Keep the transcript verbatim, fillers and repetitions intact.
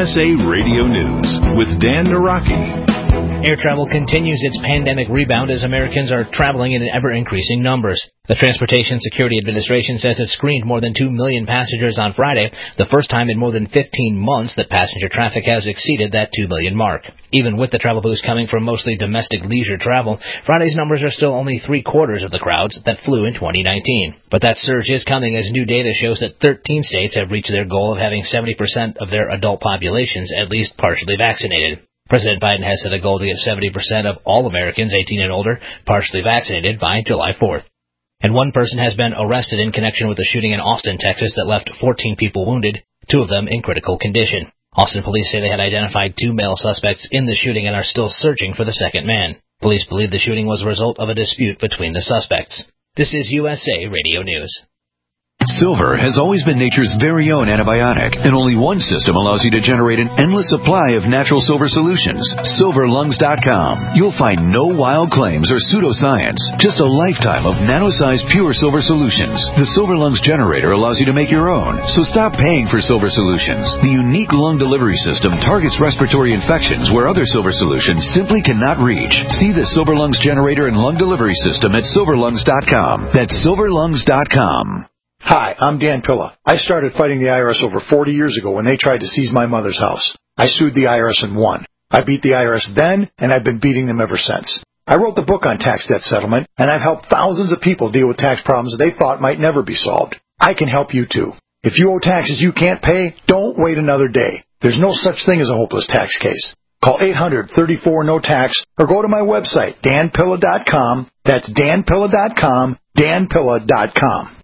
S A Radio News with Dan Naraki. Air travel continues its pandemic rebound as Americans are traveling in ever-increasing numbers. The Transportation Security Administration says it screened more than two million passengers on Friday, the first time in more than fifteen months that passenger traffic has exceeded that two million mark. Even with the travel boost coming from mostly domestic leisure travel, Friday's numbers are still only three-quarters of the crowds that flew in twenty nineteen. But that surge is coming as new data shows that thirteen states have reached their goal of having seventy percent of their adult populations at least partially vaccinated. President Biden has set a goal to get seventy percent of all Americans eighteen and older partially vaccinated by July fourth. And one person has been arrested in connection with the shooting in Austin, Texas that left fourteen people wounded, two of them in critical condition. Austin police say they had identified two male suspects in the shooting and are still searching for the second man. Police believe the shooting was a result of a dispute between the suspects. This is U S A Radio News. Silver has always been nature's very own antibiotic, and only one system allows you to generate an endless supply of natural silver solutions. silver lungs dot com. You'll find no wild claims or pseudoscience, just a lifetime of nano-sized pure silver solutions. The Silver Lungs generator allows you to make your own, so stop paying for silver solutions. The unique lung delivery system targets respiratory infections where other silver solutions simply cannot reach. See the Silver Lungs generator and lung delivery system at silver lungs dot com. That's silver lungs dot com. Hi, I'm Dan Pilla. I started fighting the I R S over forty years ago when they tried to seize my mother's house. I sued the I R S and won. I beat the I R S then, and I've been beating them ever since. I wrote the book on tax debt settlement, and I've helped thousands of people deal with tax problems they thought might never be solved. I can help you too. If you owe taxes you can't pay, don't wait another day. There's no such thing as a hopeless tax case. Call eight hundred, thirty-four, no tax or go to my website, dan pilla dot com. That's dan pilla dot com, dan pilla dot com.